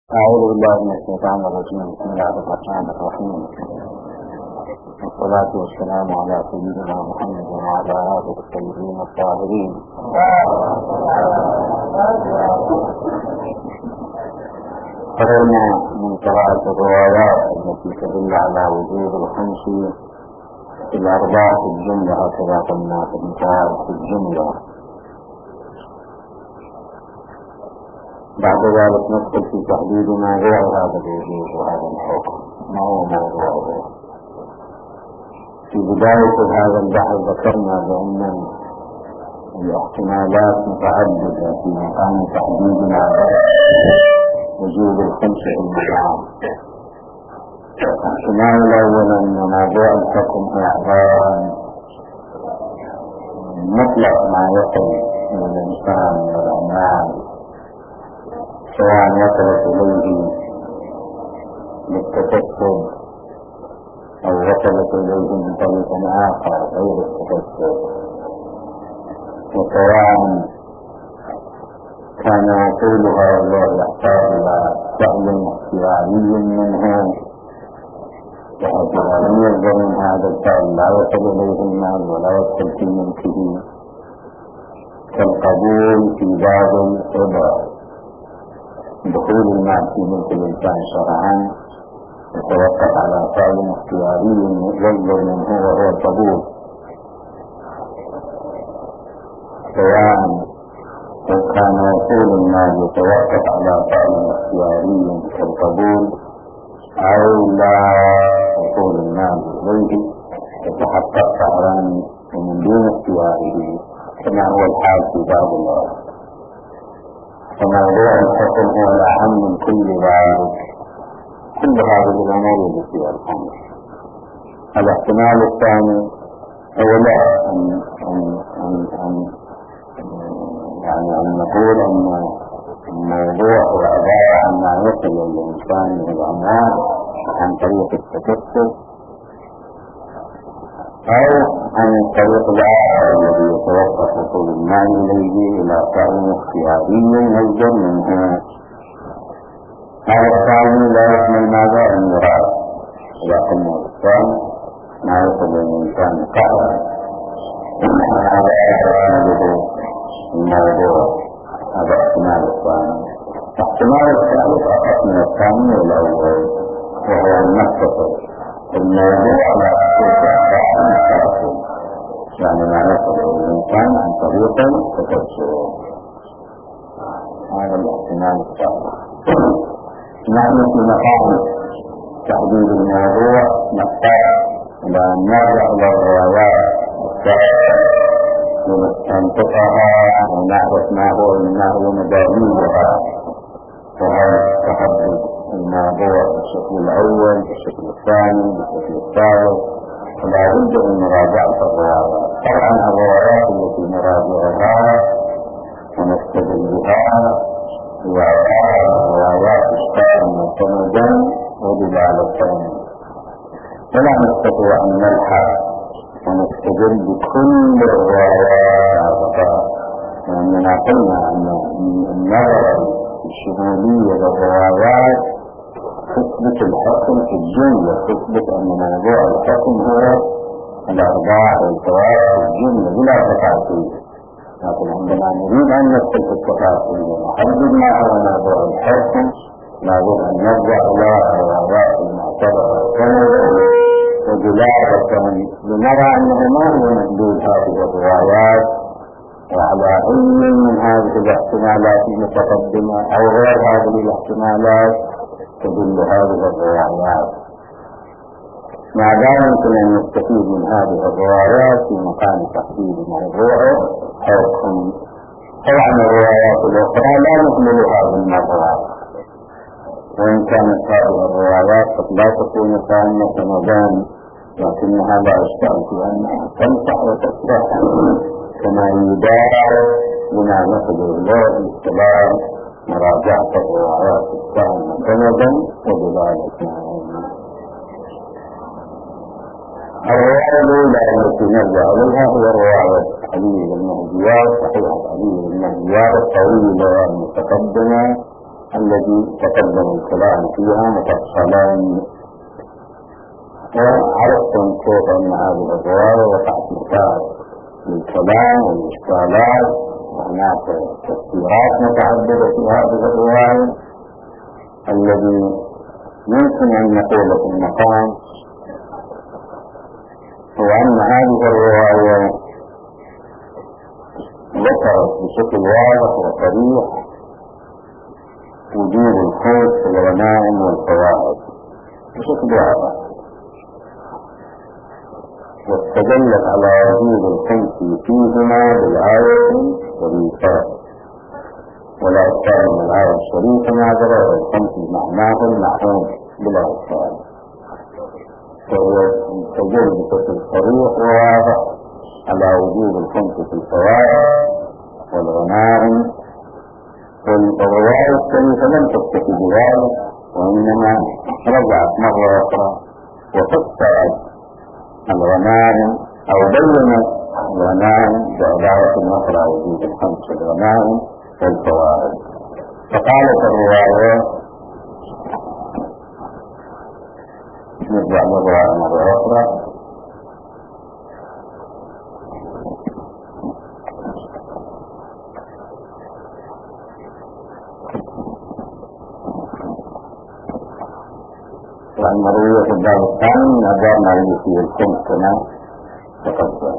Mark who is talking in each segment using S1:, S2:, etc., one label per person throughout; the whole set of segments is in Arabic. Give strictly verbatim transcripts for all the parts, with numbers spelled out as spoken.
S1: أعوذ بالله من الشيطان الرجيم. بسم الله الرحمن الرحيم، والصلاة والسلام على سيدنا محمد وعلى آله الطيبين الطاهرين. قررنا من قراءة الروايات التي تدل على وجود الخمس في الأرباع في الجملة، هكذا قلنا في المثال في الجملة. بعد ذلك ندخل في تحديد موضوع هذا الوجود وهذا الحكم، ما هو موضوعه. في بداية هذا البحث ذكرنا بأن الاحتمالات متعددة في مقام تحديد وجود الخمس في المقام. الاحتمال الأول أن موضوع الحكم هو عبارة عن مطلق ما يصل إلى الإنسان والأعمال، سواء وصلت إليه بالتكسب أو وصلت إليه من طريق آخر غير التكسب، وسواء كان وصولها يحتاج إلى فعل اختياري منه، وهكذا لم يصدر من هذا الفعل لا يصل إليه المال ولا يدخل في ملكه، كالقبول في باب الربا. دخول المال في ملك الإنسان شرعا يتوقف على فعل اختياري يصدر منه وهو القبول، سواء كان وصول المال يتوقف على فعل اختياري كالقبول أو لا وصول المال إليه يتحقق فعلا من دون اختياره كما هو الحال في بعض الأرض. فموضوع الحكم هو الأهم من كل ذلك. كل هذه الأمور يجب فيها الخمس. الاحتمال الثاني هو لا أن, أن, أن, أن يعني أن نقول أن الموضوع هو عبارة عن ما يصل للإنسان من الأموال عن طريق التكسب، أو عن الطريق الآخر الذي يتوقف وصول المال إليه إلى فعل اختياري يصدر منه. هذا الثاني لا يحمل ماذا المراد. إذا قلنا الثاني ما يصل للإنسان قهرا، هذا يحمله الموضوع. هذا احتمال الثاني. احتمال الثالث أقص من الثاني والأول، وهو المختصر الموضوع على أساس المستقبل، يعني ما يصل الإنسان عن طريق التكسب. هذا الاحتمال الثالث. نحن في مقام تحديد الموضوع نحتاج إلى أن نرجع إلى الروايات ونستنطقها ونعرف ما هو ما هو مدلولها، وهل تحدد الموضوع بالشكل الأول بالشكل الثاني بالشكل الثالث. فلا بد من مراجعة الروايات. طبعا الروايات التي نراجعها ونستدل بها هي روايات اشتاق معتمدا ودلالة، ولا نستطيع أن نلحق ونستدل بكل الروايات، لأننا قلنا أن النظر الشمولية للروايات تثبت الحكم في الجملة، تثبت أن موضوع الحكم هو الأرباع والفوائد في الجملة بلا تفاصيل. لكن عندما نريد أن ندخل في التفاصيل ونحدد ما هو موضوع الحكم لابد أن نرجع إلى الروايات المعتبرة ودلالة لنرى أنه ما هو مدلول هذه الروايات، وعلى أي من هذه الاحتمالات المتقدمة أو غير هذه الاحتمالات تدل هذه الروايات. ماذا يمكن أن نستفيد من هذه الروايات في مقام تحديد موضوع حكم؟ طبعا الروايات الأخرى لا نحملها بالمرة، وإن كانت هذه الروايات قد لا تكون كاملة مدان، لكنها لا أشتغل في أنها تنفع وتصلح كما يدار بما نقل إليه الكلام مراجعة الروايات الثانية سندا ودلالة. الرواية الأولى التي نرجع إليها هي رواية علي بن مهديار، صحيحة علي بن مهديار الطويلة المتقدمة الذي تقدم الكلام فيها مفصلا. وعرفتم كيف أن هذه الرواية وقعت مسائل للكلام والإشكالات، وهناك تفسيرات متعددة في هذه الرواية. الذي يمكن أن نقول في المقام هو أن هذه الرواية ذكرت بشكل واضح وصريح وجود الخوف في الغنائم والفوائد بشكل واضح، واستدلت على وجود الخوف فيهما بالآية والإيثار، ولا إشكال من الآية الشريفة نازلة والخوف معناه المعهود بلا إشكال، فهو تدل بشكل صريح وواضح على وجود الخوف في الفوائد والغنائم. والرواية الشريفة لم تكتفي بذلك، وإنما رجعت مرة أخرى وفسرت الغنائم أو بينت الغنائم بعبارة أخرى وجود الخمس الغنائم والفوائد. فقالت الرواية، نرجع للرواية مرة أخرى، وأن مروية في الباب الثاني نظرنا اللي فيه الخمس كما تقدم.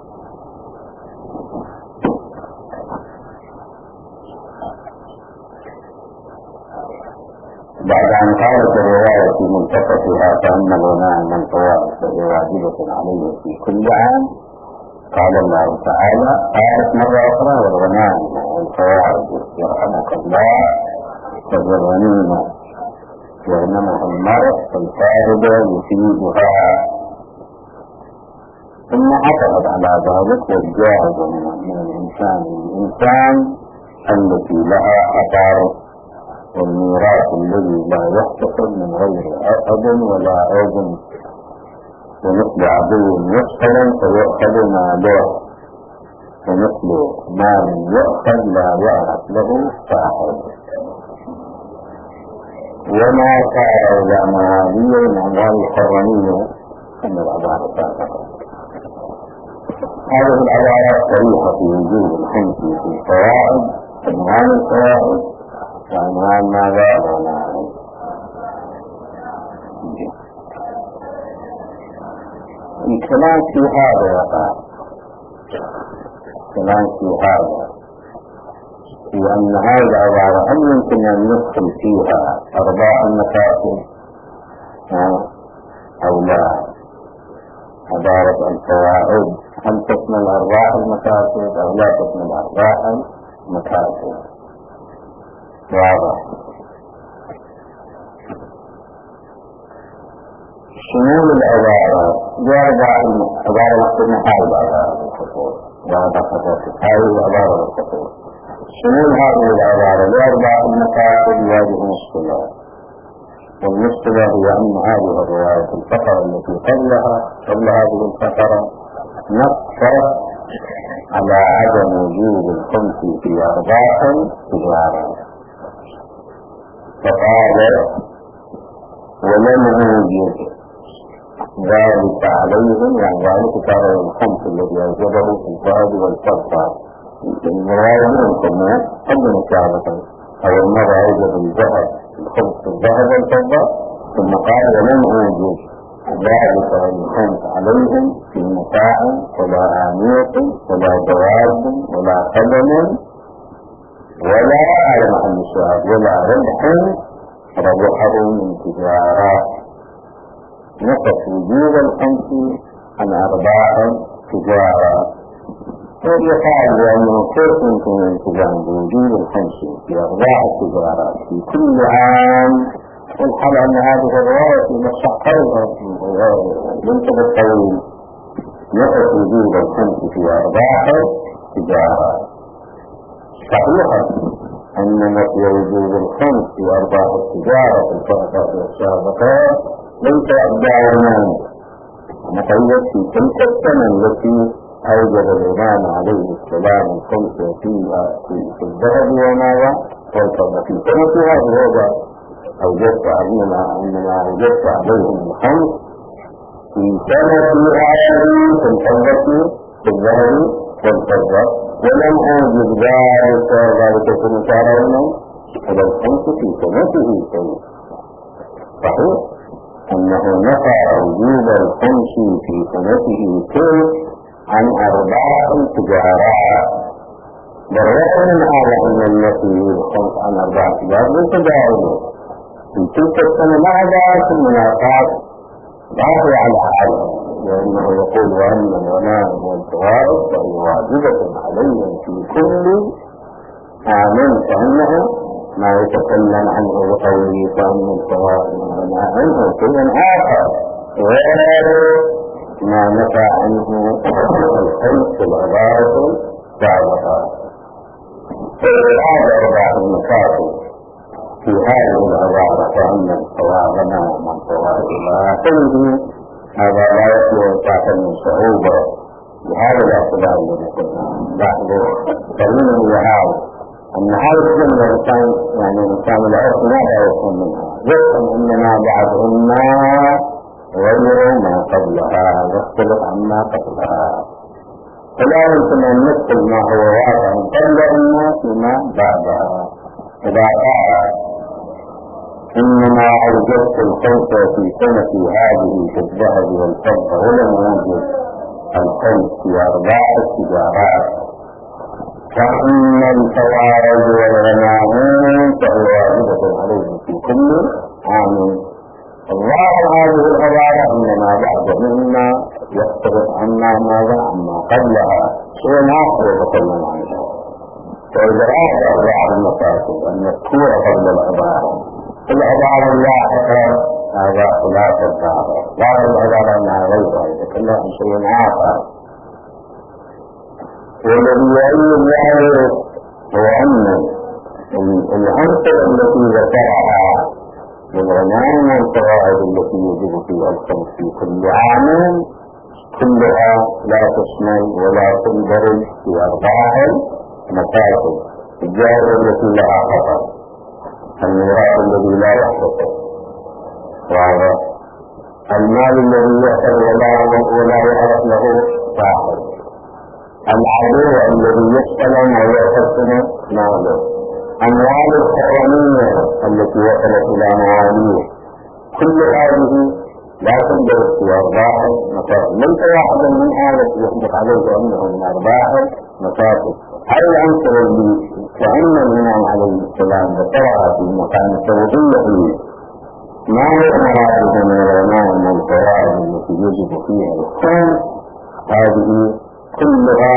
S1: بعد أن قالت الرواية في منتصفها فإن الغنائم والفوائد فهي واجبة عليه في كل عام، قال الله تعالى قالت مرة أخرى والغنائم والفوائد يرحمك الله فالغنيمة يغنمها المرء فالفاردة يفيدها، ثم عطفت على ذلك والجاهد من الإنسان الإنسان التي لها خطر، والميراث الذي لا يحتفل من غير أب ولا أذن، ومثل عدو يحصل فيؤخذ ماله، ومثل مال يؤخذ لا يعرف له صاحب، وما كان إلى مواليه من أموال الحرمية أن العبارة السابقة. هذه العبارة صريحة في وجود الخمس في الفوائد، أموال الفوائد وأموال ماذا غنائم. الكلام في هذا يقع الكلام في هذا وأن هذه العبارة هل يمكن أن ندخل فيها أرباح المكاسب أو لا؟ عبارة الفوائد هل تشمل أرباح المكاسب أو لا تشمل أرباح المكاسب؟ واضح. شمول العبارة بأرباح العبارة مقتنع هذه العبارة بالخطوط، واضح هذه العبارة بالخطوط. شمول هذه العبارة لأرباح المكاسب يواجه مشكلة، والمشكلة هي أن هذه الرواية الفقرة التي قبلها قبل هذه الفقرة نصت على عدم وجود الخمس في أرباح التجارة، فقال ولم يوجد ذلك عليهم، يعني ذلك كان الخمس الذي أوجده في الذهب والفضة. الرواية منكم قبل مسابقا أول مرة أوجد الذهب الخمس الذهب والفضة، ثم قال ولم أوجد ذلك الخمس عليهم في متاع ولا آنية ولا جواب ولا قدم ولا على محل الشهاد ولا ربح ربحه من تجارة. نقص وجود الخمس عن أرباح تجارة، ويقال بأنه كيف يمكن الالتزام بوجود الخمس في أرباح التجارة في كل عام، والحال أن هذه الرواية في مشقرها منتبه الطويل نقص وجود الخمس في أرباح التجارة. صحيحة أن نقص وجود الخمس في أرباح التجارة في الفرقات السابقة ليس أبداعنا نقيد في تلك السنة التي أوجد الإمام عليه السلام الخمس فيها في الذهب وماذا والفضة في سنتها وهذا أوجدت علينا أننا أوجدت عليهم الخمس في سنتها في الفضة في الذهب والفضة، ولم أوجد ذلك ذلك في مشارعنا على الخمس في سنته شيء. صحيح أنه نفى وجود الخمس في سنته شيء عن أرباح التجارات، بالرغم من هذا أن التي الخمس عن أرباح التجارات ليس دائما في تلك السنة مع ذلك المناقات ضاغط على حاله، لأنه يقول وأن الغنائم والفوائد فهي واجبة عليهم في كل عام، فإنه ما يتكلم عنه بقوله فأن الفوائد والغنائم هو شيء آخر غير ما نفى عنه الخمس في العبارة السابقة. هذا أرباح المكاسب في هذه العبارة فأن الفوائد والغنائم والفوائد لا تنهي، هذا لا يكون تعتل من صعوبة بهذا الاعتبار الذي قلنا. لاحظوا خلينا لهذا أن هذا الجملة الإنسان يعني الإنسان العرف ماذا يفهم منها؟ يفهم أننا بعضهن غير ما قبلها يختلف عما قبلها، فلا يمكن أن ندخل ما هو واقع قبل الناس فيما بعدها. إذا قال إنما أوجدت الخمس في سنة هذه في الذهب والفضة ولم أوجد الخمس في أرباح التجارات، فإن الفوائد والغنائم فهي واجبة عليهم في كل عام. الظاهر هذه العبارة إنما بعضهن يختلف عما ماذا عما قبلها شيء آخر يتكلم عنه. فإذا أراد أرباح المفاسد أن يذكر قبل العبارة العبارة اللاحقة هذا خلاف الظاهر، ظاهر العبارة أنها غيرها يتكلم عن شيء آخر. والذي يؤيد ذلك هو أن العنصر التي ذكرها للغنائم والفوائد التي يجب فيها الخمس في كل عام كلها لا تشمل ولا تندرج في أرباح المكاسب الجائزة التي لها خطر، الميراث الذي لا يحتفظ، وهذا المال الذي يحتفظ ولا يعرف له صاحب، العدو الذي يسلم ويحسن ماله، أموال الحرمية التي وصلت إلى مواليه، كل هذه لا تندرج في أرباح المكاسب. ليس واحدا من هذا يحدث عليه أنه من أرباح المكاسب. هذا العنصر الذي كأن الإمام عليه السلام ذكرها في مكان التوحيد ما هو مراده من الغنائم والفوائد التي يجب فيها الخمس، هذه كلها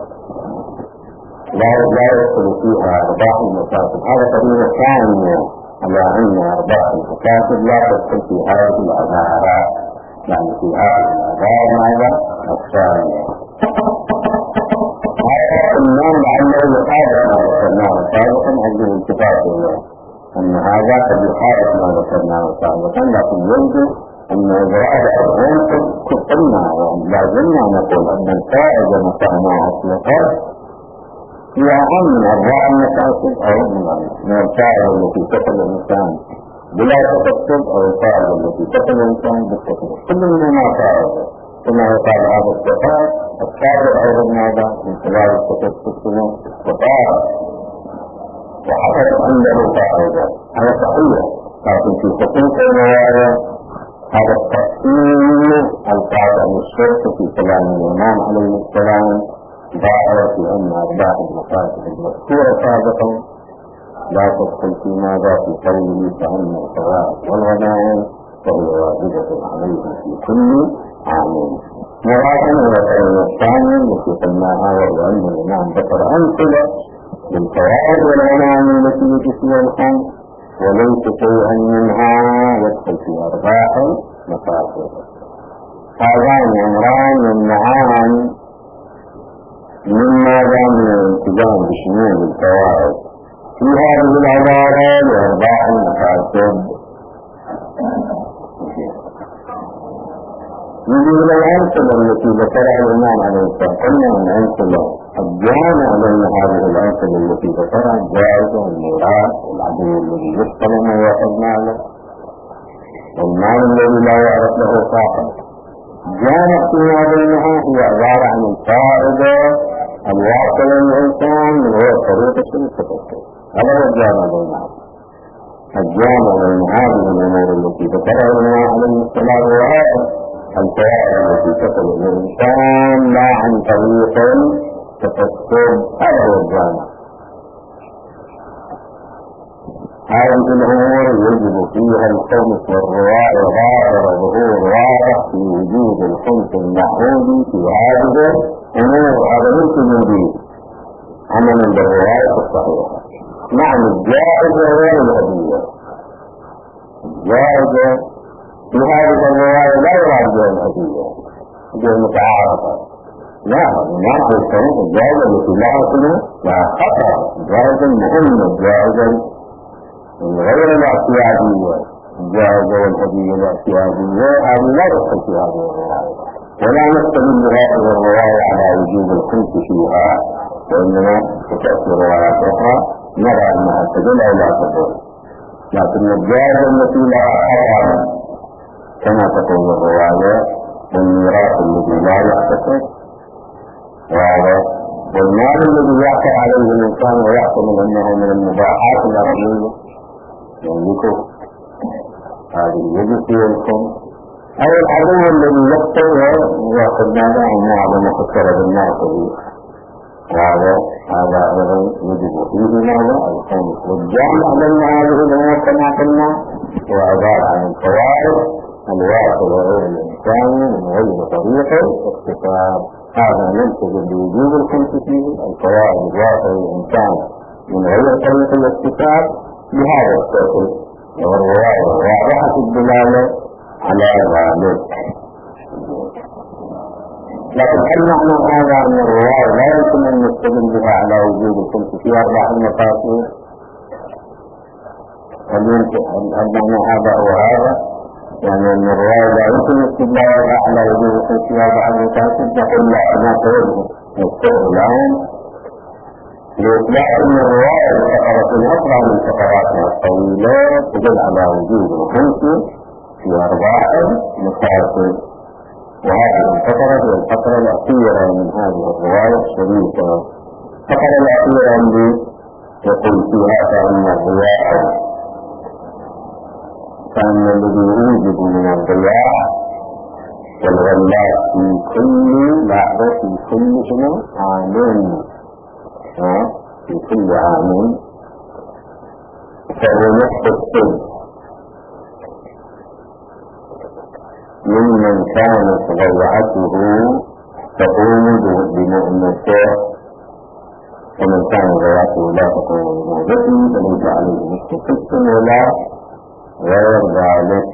S1: لا يدخل فيها أرباح المكاسب. هذا قضية ثانية على أن أرباح المكاسب لا تدخل في هذه العبارات، يعني في هذه العبارة هذا الثانية. هذا الإمام لعله يخالف ما ذكرناه سابقا أجل الاتفاق أن هذا قد يخالف ما ذكرناه سابقا، لكن يجب أن إجراء العنصر قلنا ولا زلنا نقول أن الفائدة متى ما أطلقت هي أهم من أرباح المكاسب أو من الفائدة التي تقل الإنسان بلا تكسب أو الفائدة التي تقل الإنسان بالتكسب، كل منهما فائدة. كما يقال هذا الصفات التابع أيضا ماذا من خلال التكسب وطائر وحصلت عنده فائدة، هذا صحيح. لكن في حقوق الموارد هذا التقسيم القاطع للشرك في كلام الإمام عليه السلام ظاهر في أن أرباح المكاسب المذكورة سابقا لا تدخل في ماذا في قوله فأن الفوائد والغنائم فهي واجبة عليهم في كل عام. مراجعة القول الثاني التي قلناها وهو أن الإمام ذكر أمثلة للفوائد والغنائم التي يجب فيها الخمس وليس شيئا منها يدخل في أرباح المكاسب. هذان أمران يمنعان مما دام الالتزام بشمول الفوائد في هذه العبارة لأرباح المكاسب. نجي إلى الأمثلة التي ذكرها الإمام عليه السلام. قلنا من أمثلة الجامع بين هذه العنصر التي ذكرها الجائزة والميراث والعدو الذي يسقط ما يأخذ ماله والمال الذي لا يعرف له صاحب. جامع فيما بينها هي عبارة عن الفائدة الواصلة للإنسان من غير طريقة التفكير. هذا هو الجامع بينها. الجامع بين هذه الأمور التي ذكرها النبي عليه الصلاة والسلام الفوائد التي تصل الإنسان لا عن طريق التفكير. هذا هو الجامع. هذه الأمور يجب فيها الخمس والرواء ظاهر ظهور واضح في وجود الخمس المعهودي في هذه الأمور. هذا ليس من دين عملا بالرواية الصحيحة. نعم الجائزة غير الهدية. الجائزة في هذه الرواية لا يراد بها الهدية هي متعارفة. لا ما هو الشريط الجائزة التي لها كله لا خطر. الجائزة مهمة. الجائزة غير الاعتيادية. الجائزة والهدية الاعتيادية هذه لا تدخل في هذه الرواية ولا نستدل بهذه الرواية على وجوب الخمس فيها وإنما تأتي روايات أخرى نرى أنها تدل أو لا تدل. لكن الجائزة التي لا خطر كما تقول الرواية والميراث الذي لا يحتسب وهذا والمال الذي يحصل عليه الإنسان ويحصل أنه من المباحات الأرضية يملكه هذه يجب فيه الخمس. أو العدو الذي يقتل ويأخذ ماله عن معظم خسر بالناس وهذا هذا أيضا يجب فيه ماله الخمس. والجامع بين هذه الأمور كما قلنا هو عبارة عن الفوائد الواصلة إلى الإنسان من غير طريقة اكتساب. هذا ننتج بوجود الخمس فيه الفوائد الواصلة للإنسان من غير طريقة الاكتساب بهذا الشكل. والرواية واضحة الدلالة على ذلك. لكن هل معنى هذا أن الرواية لا يمكن أن نستدل بها على وجود الخمس في أربع المفاسد؟ هل يمكن هل معنى هذا أو هذا؟ يعني أن الرواية لا يمكن استدلال على وجود الخمس في أربع المفاسد؟ نقول لا ما توجه نستدل الآن لإطلاق أن الرواية الفقرة الأخرى من فقراتها الطويلة تدل على وجود الخمس في أربع مفاسد. وهذه الفقرة هي الفقرة الأخيرة من هذه الرواية الشريفة. الفقرة الأخيرة اللي يقول فيها فإن الضياء فإن الذي يوجد من الضياء والغلات في كل لحظة في كل سنة عامين في كل عام فهو نفس السن ممن كانت ضيعته تقوم بمؤنته ومن كان ضيعته لا تقوم بمؤنته فليس عليه نفس السن ولا غير ذلك.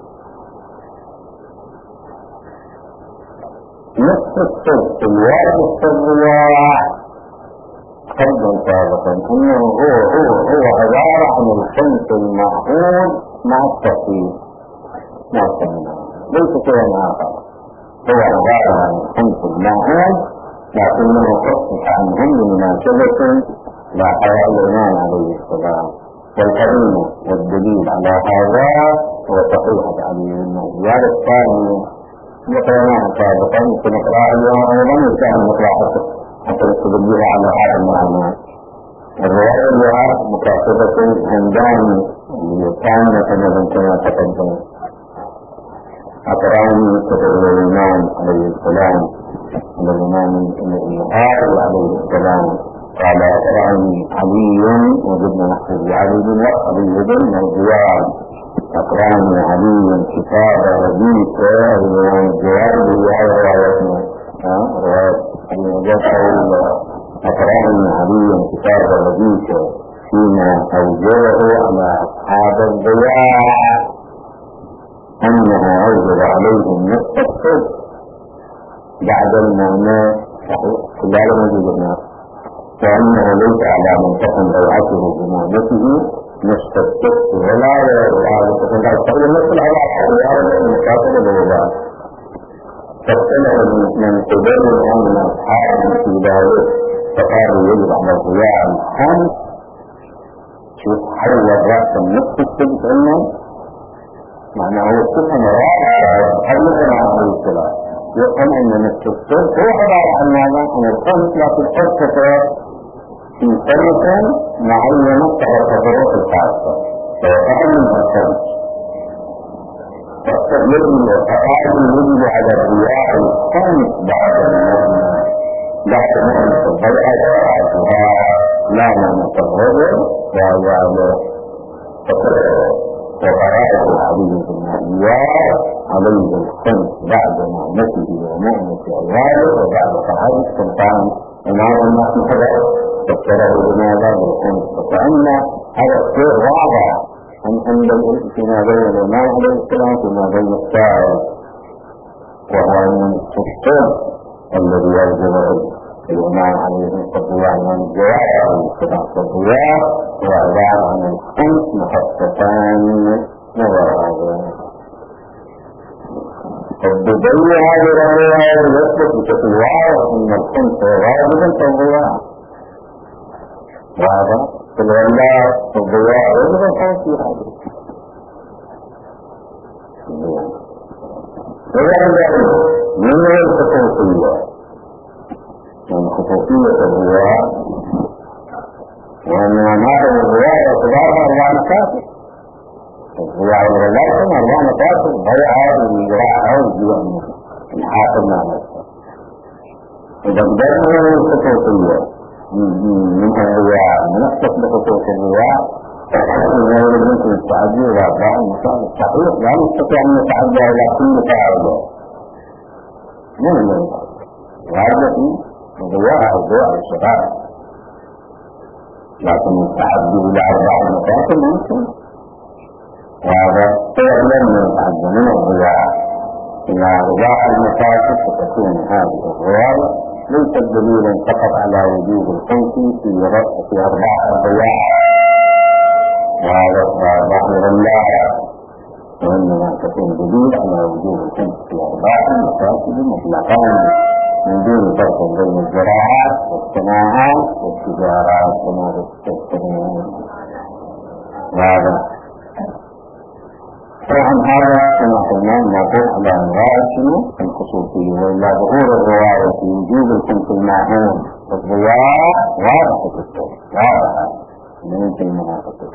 S1: نفس السن الواجب في الضياع قبل سابقا انه هو هو هو عبارة عن الخمس المعهود مع التفصيل مع التمنى ليس شيئا آخر. هو عبارة عن الخمس المعهود لكنه خصص عنهم بمناسبة لا حياء الإمام عليه السلام. والقرينة والدليل على هذا هو صحيحة علي بن زياد الثاني ذكرناها سابقا سنقرأها اليوم أيضا وسهل نقرأها حتى نستدل على هذا المعنى. الرواية لها مكاتبة هنداني ليتعامل كما تقدم. أقراني كتب الإمام عليه السلام من الإمام النهار عليه السلام قال أقراني علي وجدنا نحفظ علي بن علي بن الزياد. أقراني علي كتاب رديك الإمام الزياد بيها روايتنا رواية أقراني علي كتاب رديك فيما أوجره على أصحاب الضياع أنه أوجد عليهم نصف الصدق بعد المعنى خلال موجودنا فإنه ليس على من تكن ضيعته بمعنته نصف الصدق ولا يعلم تكن ضيعته نصف العلاقة المكاتبة بالوضع. فاختلف من قبل من أصحاب في ذلك على الضياع الخامس. شوف حول رأس النصف السبت عنه معنى هو كلها مراجع قبل جماعة عليه السلام يقول أن نصف السبت هو عبارة عن ماذا؟ عن الخمس لكن أرتفع في سنة معينة تحت ظروف الخاصة فيقع منها الخمس. فالتغيير وتقاعد يجب على الضياع الخامس بعد المؤمن بعد مؤمن الضيعة وعادها لا متغير وعلى وقرائه عليه بالمعيار عليه الخمس بعد نعمته ونعمة عياله وبعد قعاد السلطان ومعه الناس محبه فكره بماذا بالخمس. فكأن هذا الشيء واضح أن عند فيما بين الإمام عليه السلام فيما بين السائل وهو من الشيء الذي يجب الإمام عليه الضياء من الجواب عليه السلام. فالضياء هو عبارة عن الخمس مخصصان مباركان. فالضياء هذه الرواية يثبت بشكل واضح أن الخمس واجبا كالضياء واضح فالولاء الضياء واجبا كان في هذا وذلك من الخصوصية من خصوصية الضياء وأن هذا الضياء يعتبر أربع مكاتب. الضياء والرجال كما أربع مكاتب ضياء الإجراء أو الجيان الحاكم مع نفسه. إذا بدأنا من الخصوصية من الضياء ننسق بخصوص الضياء فإنه يمكن التعدي إلى أربع مكاتب صحيح لا نستطيع أن نتعدى إلى كل فاعل من المنطق وهذا الضياء أو ضياء الشباب لكن التعدي إلى أربع مكاتب ممكن وهذا فعلا من التعدي من الضياء إلى أربع المكاتب فتكون هذه الرواية ليست دليلا فقط على وجود الخمس في رأس في أربع الضياء وهذا ظاهر الله وإنما تكون دليل على وجود الخمس في أربع المكاتب مطلقان من دون فرق بين الزراعات والصناعات والتجارات كما تستطيعون. هذا طبعا هذا كما قلنا نقول على الرواية شنو الخصوصية وإلا ظهور الرواية في وجود الخمس المعهوم والضياء واضحة الصوت واضحة من في المناطق.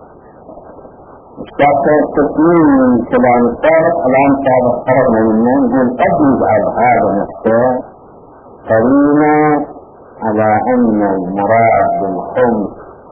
S1: اشتاق التسليم من كلام السابق الآن سابق قررنا منا نقول قد يجعل هذا المحتاج قرينا على أن المراد بالخمس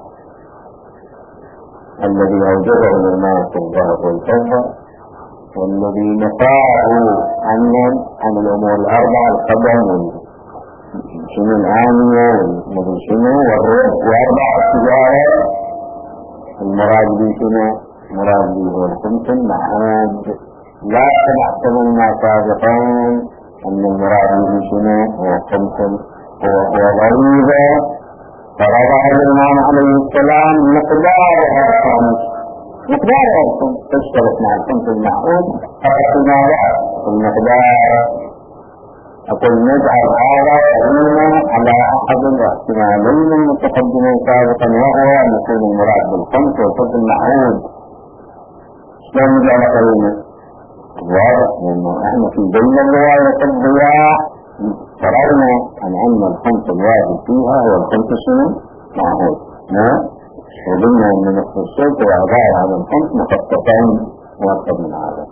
S1: الذي أوجده الناس الذهب والفضة والذي نفاه عن عن الأمور الأربعة القدم شنو الآنية والمدن شنو والرب وأربع التجارة المراد به شنو مراد به هو الخمس المعهود لا تحتمل ما سابقان أن المراد به شنو هو خمس هو غريبة فرضها الإمام عليه السلام مقدارها الخمس مقدارها الخمس تشترك مع الخمس المعهود فقطنا لها المقدار. أقول نجعل هذا قرينا على أحد الاحتمالين المتقدمين سابقا وهو أن يكون المراد بالخمس والخمس المعهود. شلون نجعل قرينا؟ واضح لأنه احنا في بين الرواية الضياء فررنا عن أن الخمس الواجب فيها هو الخمس شنو؟ معهود. وقلنا أن نصف الصوت وعبارة عن الخمس مخصصين مرتب من هذا.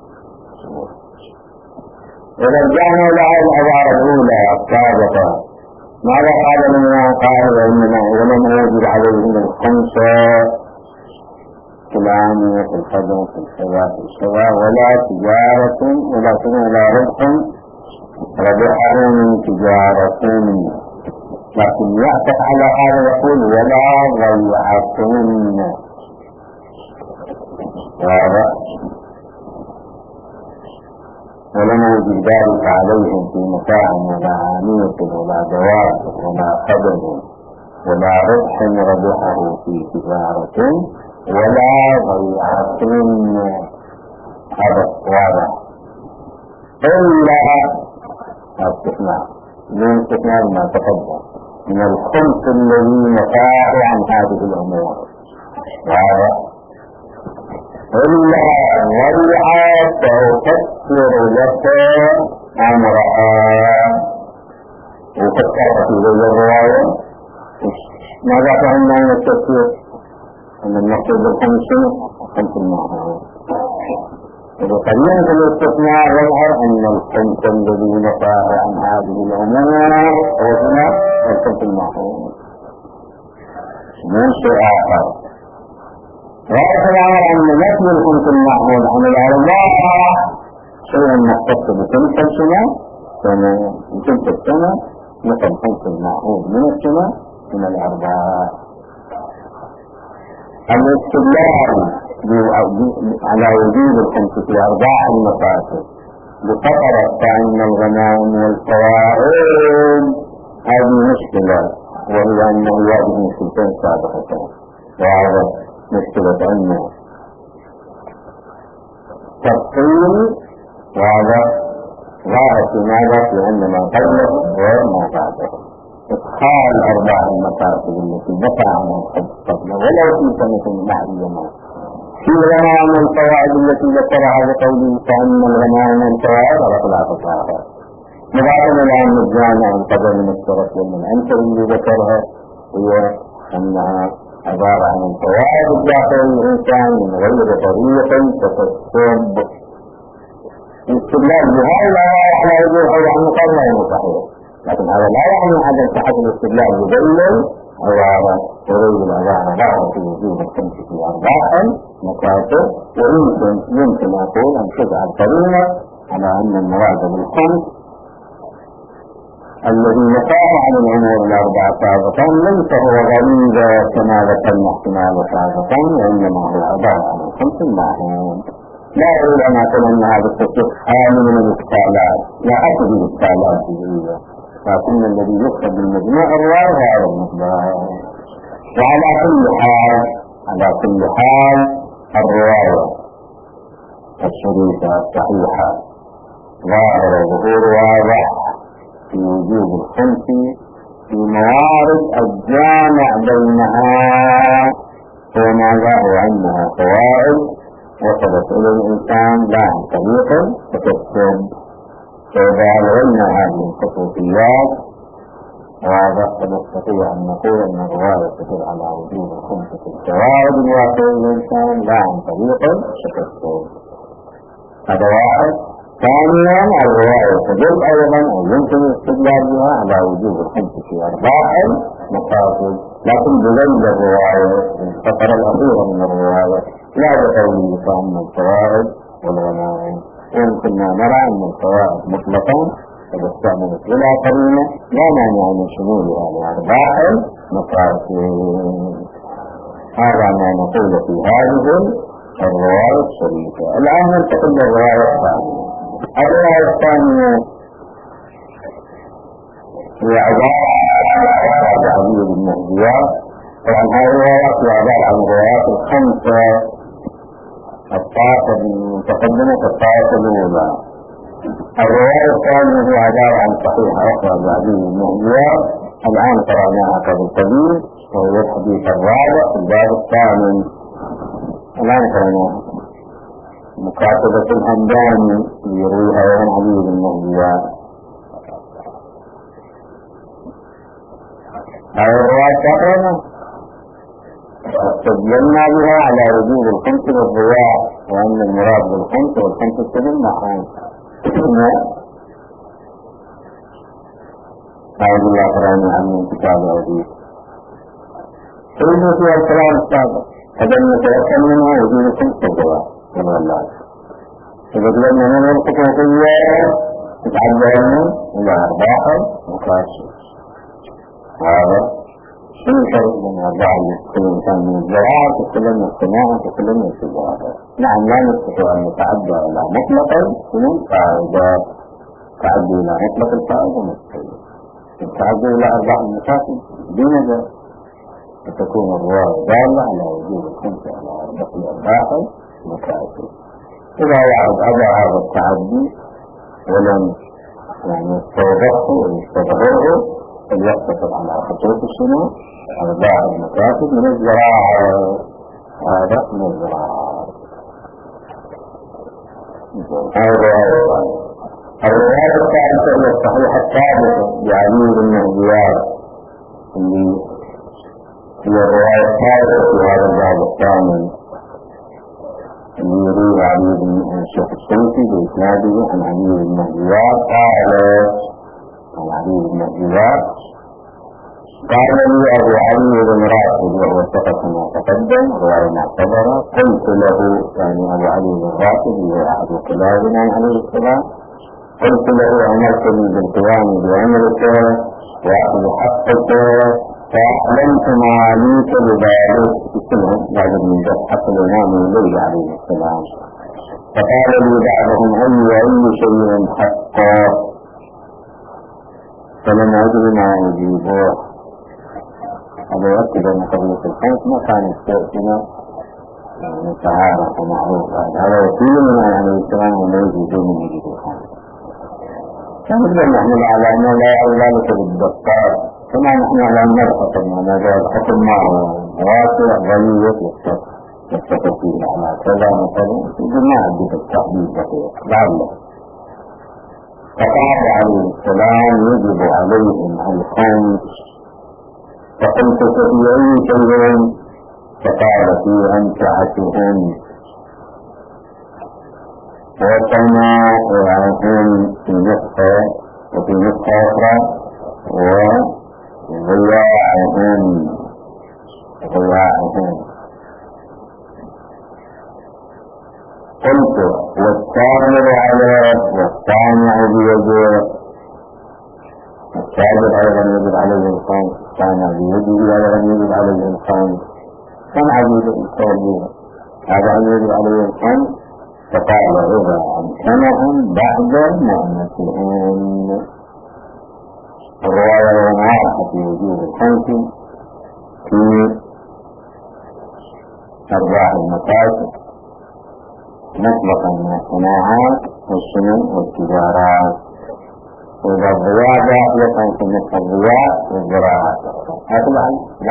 S1: ورجعنا إلى العبارة الأولى السابقة ماذا قال لنا؟ قال وإنما ولم يوجد عليهم الخمسة كلامي في الخدم في الشواء في الشواء ولا تجارة ولا ولا ربح ربحه من تجارة لكن يعتق على هذا يقول ولا ضيعتن هذا ولم يوجد ذلك عليهم في متاع ولا عانية ولا دواب ولا قدم ولا ربح ربحه في تجارة ولا ضيعتن. هذا واضح إلا استثناء من استثناء ما تقدم من الخمس الذي نفاه عن هذه الأمور. إلا ورعت تفسر لك أمرها. وفكر في ذي الرواية ماذا فهمنا من التفسير؟ أن المقصود بالخمس خمس المعهود. وقليلا في الاستثناء يظهر أن الخمس الذي نفاه عن هذه الأمور هو هنا الخمس المعهود من شيء آخر. وهذا الأمر أن نفي الخمس المعهود عن الأربعة شيء مختص بتلك السنة بتلك السنة مثل الخمس المعهود من السنة من الأربعة. الاستدلال على وجود الخمس في أرباع المفاسد بفقرة فإن الغنائم والفوائد هذه مشكلة، وهي أنه يواجه مشكلتين سابقتين. وهذا مشكلة أنه تفصيل، وهذا ظاهر في ماذا؟ في أن ما قبله غير ما بعده. إدخال أرباع المفاسد التي دفع عنها الحج قبله ولو في سنة معينة في الغنائم والفوائد التي ذكرها بقوله فإن الغنائم والفوائد على خلاف الآخر. مضافا إلى أن الجامع القدر من الشرف والمنعنة اللي ذكرها هي أنها عبارة عن الفوائد الداخل الإنسان من غير طريقة تتصب. الاستدلال بهذا على وجود حول المقام لا صحيح، لكن هذا لا يعني عدم صحة الاستدلال بدليل عبارة تريد العبارة ظاهرة في وجود الخمس في أرباع مكاتب. ويمكن يمكن أقول أن تجعل قرينة على أن المراد بالخمس الذي نفاه عن الأمور الأربعة سابقا ليس هو غريبة كما ذكرنا احتمال سابقا، وإنما هو عبارة عن الخمس المعهود. لا أريد أن أقول أن هذا التفسير خالي من الإشكالات، لا أقصد الإشكالات جديدة، لكن الذي يقصد بالمجموع الرواية هذا المقدار. وعلى كل حال على كل حال الرواية الشريفة الصحيحة ظاهر ظهور واضح في وجود الخمس في موارد الجامع بينها، وماذا هو أنها فوائد وصلت إلى الإنسان لا عن طريق تكسب. فإذا ألغينا هذه الخصوصيات واضح نستطيع أن نقول أن الرواية تدل على وجود الخمس في الفوائد الواقعية للإنسان لا عن طريق تكسب. هذا واحد. ثانيا الرواية تدل أيضا أو يمكن الاستدلال بها على وجود الخمس في أرباع مقاصد، لكن بغير الرواية الفقرة الأخيرة من الرواية لا بقوله فأن الفوائد والغنائم. ويمكن ما نرى أن الفوائد مطلقا قد استعملت إلى قرينة لا مانع من شمولها لأرباع مقاصد. هذا ما نقول في هذه الرواية الشريفة. الآن ننتقل للرواية الثانية. الرواية الثانية هي عبارة عن علي بن مهديات. طبعا هذه الروايات هي عبارة عن الروايات الخمسة الطائفة المتقدمة الطائفة الأولى. الرواية الثانية هي عبارة عن صحيحة أخرى لعلي بن مهديات الآن قرأناها قبل قليل، وهو الحديث الرابع في الباب الثامن. الآن قرأناها مكاتبة الهمداني يرويها عن علي بن مهديات. هذه الرواية تقرأنا استدللنا بها على وجود الخمس والضياء، وأن المراد بالخمس والخمس السبيل معهم. أعوذ بالله قرآن عن كتاب عزيز. سيدنا فيها الكلام السابق هذا نتوكل منها وجود الخمس والضياء كما الله. استدللنا من الخصوصية تتعدى إلى أرباع مكاشف. هذا شيء فرق بين أرباع كل إنسان من الزراعة وكل من الصناعة وكل من التجارة. نعم لا نستطيع أن نتعدى إلى مطلقا من فائدة، تعدي إلى مطلق الفائدة مستحيل. تعدي إلى أرباع المكاسب دون ذلك فتكون الرواية دالة على وجود الخمسة على أرباع المكاسب. إذا وعد أبى هذا التعدي ولم يعني يستوضحه ويستظهره فليقتصر على خطوط الشنو أرباح المكاسب من الزراعة. هذا من الزراعة. الرواية الثالثة هي الصحيحة الثالثة لعلي بن زياد اللي هي الرواية الثالثة في هذا الباب الثاني اللي يروي علي بن الشيخ الشمسي بإسناده عن علي بن زياد قال عن علي بن زياد قال لي أبو علي بن راشد وهو ثقة كما تقدم رواية معتبرة قلت له يعني أبو علي بن راشد هو أحد كلابنا عليه السلام قلت له أمرتني بالقيام بأمرك وأخذ حقك فأعلمت معاليك بذلك اسمه بعد من ذلك حق الإمام الليل عليه السلام فقال لي بعضهم أي أي شيء حقا فلم أدري ما أجيبه. هذا يؤكد أن قضية الخمس ما كان يستأذن متعارف ومعروف. هذا وكيل من عليه السلام وما يجيبون من يجيب الخمس. فنبدأ نحن على أن لا ذلك بالدقات كما نحن على أن نرحكم أن هذا الحكم معه واسع غليظ يستطيع فيه على كذا مثلا بدون عدة التحديد دقيق لعله. فقال عليه السلام يجب عليهم الخمس فقلت في أي شيء فقال في أمتعتهم وصنائعهم في نسخة وفي نسخة أخرى وضياعهم ضياعهم. قلت والتامر على والصانع بيده التاجر أيضا يجب عليه الخمس الصانع بيده أيضا يجب عليه الخمس كم عديد التاجر هذا يجب عليه الخمس. فقال إذا أمكنهم بعد مؤنتهم. الرواية المعارفة في وجود الخمس في أرباح المكاسب مطلقا من الصناعات والسنن والتجارات. وإذا الضياء داخلة في مثل الضياء والزراعات هذا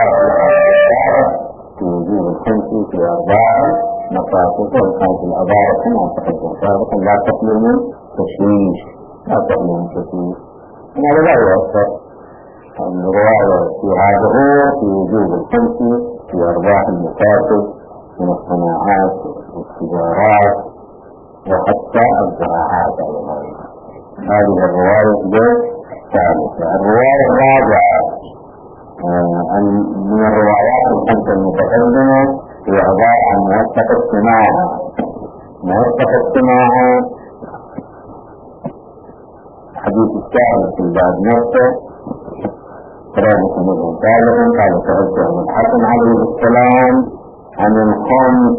S1: في وجود الخمس في أرباح مقاصد وكانت الأدارة كما تقدم سابقا لا تقلل تشويش لا تقلل تشويش. هذا لا يؤثر الرواية في هذا هو في وجود الخمس في أرباح المكاسب من الصناعات والتجارات وحتى الزراعات أيضا. هذه الرواية الثالثة. الرواية الرابعة من الروايات الخمسة المتقدمة هي عبارة عن موثق الصناعة. موثق الصناعة حديث الشاهد في الباب نفسه قرابة منه ثالثا قال سألت عن الحسن عليه السلام عن الخمس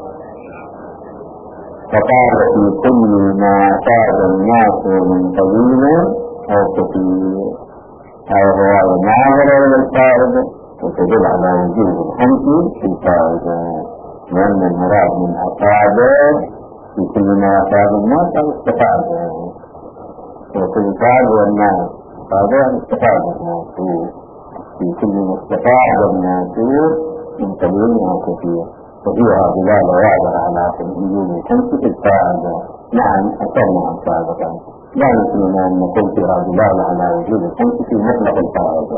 S1: فقال في كل ما اعتاد الناس من طويل أو كثير. هذا الرواية ناظرة للفائدة وتدل على وجود الخمس في الفائدة لأن المراد من أعتاده في كل ما اعتاد الناس أو استفادة وكل فائدة والناس هذا استفاد الناس في كل ما استفاد الناس من طويل أو كثير. ففيها دلالة واضحة على وجود الخمس في الفائدة. نعم أثرنا عن سابقا لا يمكننا أن نقول فيها دلالة على وجود الخمس في مطلق الفائدة.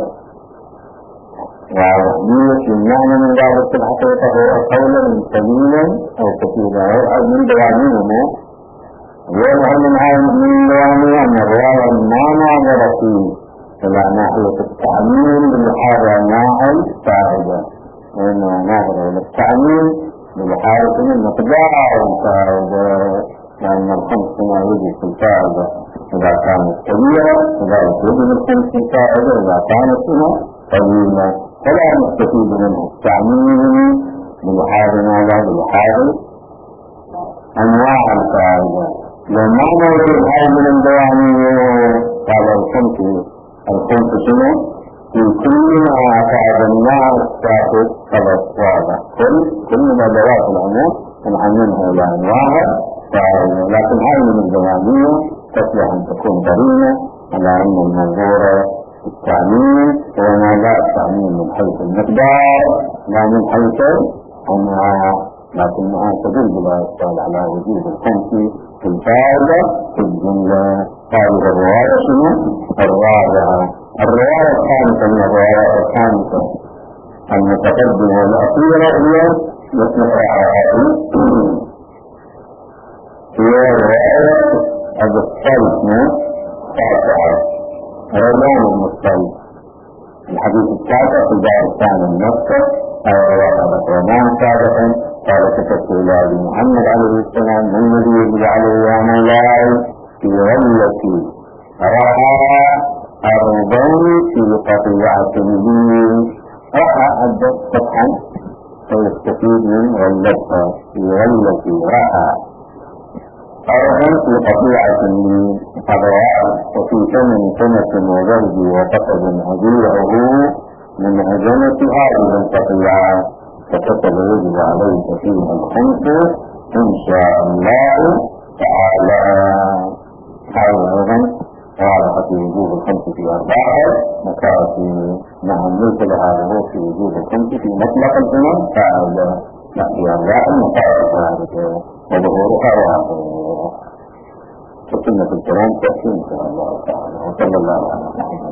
S1: وأهمية المعنى من ذلك الحقيقة هو قولا قليلا أو كثيرا أو من دوامينه ويظهر من دوامين أن الرواية ما ناظر فيه إلى ناحية التعميم بمحاذا نوع الفائدة وإنه ناظر إلى التعميم بمحاذا المقدار الفائدة لأن الخمس ما يجب في الفائدة إذا كانت كبيرة إذا يجب الخمس في الفائدة إذا كانت قليلة فلا نستفيد منه التعميم بمحاذا ماذا بمحاذا أنواع الفائدة. لما نوجد هذا من الدوامين قال الخمس الخمس شنو في كل ما أعتاد الناس تأخذ خلص واضح كل كل ما دوات العموم نعممها إلى أنواع فائدة. لكن هذه من الدوامين تصلح أن تكون ضرينة على أن المنظورة التعميم وما لا التعميم من حيث المقدار لا من حيث أنها، لكنها تدل بلا إشكال على وجود الخمس في الفائدة في الجملة. هذه الرواية شنو؟ الرابعة. الرواية الخامسة من الروايات الخامسة المتقدمة والأخيرة هي نقرأها هي رواية أبو الثالثة تاسعة رمضان المصطلح. الحديث التاسع في دار الثاني النصر وقالت رمضان سابقا قال كتبت إلى أبي محمد عليه السلام من الذي يجب عليه يا مولاي في غلتي رأى أرضا في قطيعة لي، رأى أدت فتحا فيستفيد من غلتها في غلتي رأى أرضا في قطيعة لي أضواء وفي ثمن سنة وزرد وقصد أبيعه من هجمة هذه القطيعة فكتب يجب عليك فيها الخمس إن شاء الله تعالى. هذا أيضا واضح في وجوب الخمس في أربعة مكافي مع الملك لهذا في وجوب الخمس في مطلق الإمام تعالى لا في أربعة مكافي ذلك وظهورها واضح. فسنة الكلام تأتي إن شاء الله تعالى. وصلى الله عليه وسلم.